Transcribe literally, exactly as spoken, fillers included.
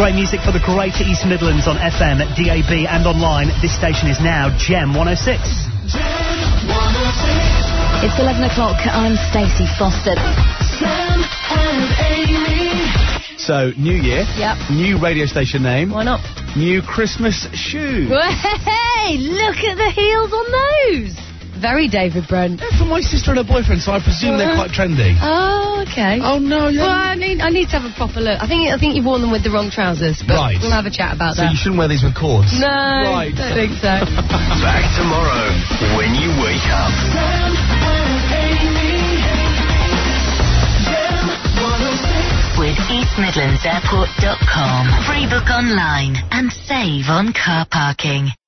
Great music for the greater East Midlands on F M, D A B and online. This station is now Gem one oh six. It's eleven o'clock. I'm Stacey Foster. Sam and Amy. So, new year. Yep. New radio station name. Why not? New Christmas shoes. Hey, look at the heels on those. Very David Brent. They're for my sister and her boyfriend, so I presume they're quite trendy. Oh, okay. Oh, no, yeah. Well, I need, I need to have a proper look. I think I think you've worn them with the wrong trousers, but Right. we'll have a chat about So that. you shouldn't wear these with cords? No, Right. don't think so. Back tomorrow when you wake up. Sam and Amy. Gem one oh six. With east midlands airport dot com. Free book online and save on car parking.